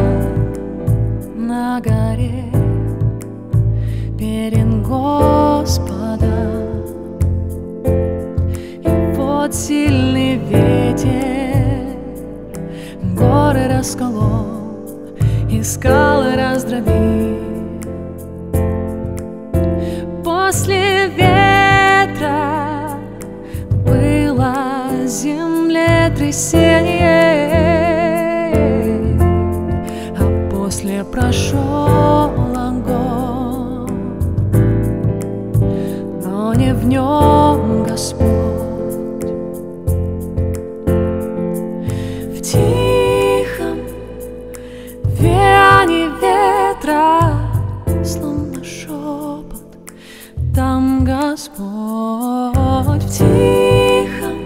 на горе перед Господом. И вот сильный ветер горы расколол и скалы раздробил. После ветра было землетрясение, а после прошел огонь, но не в нем Господь. В тихом веянии ветра, словно шепот, там Господь. В тихом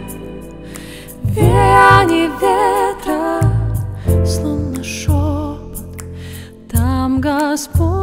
веянии ветра, словно шепот, там Господь.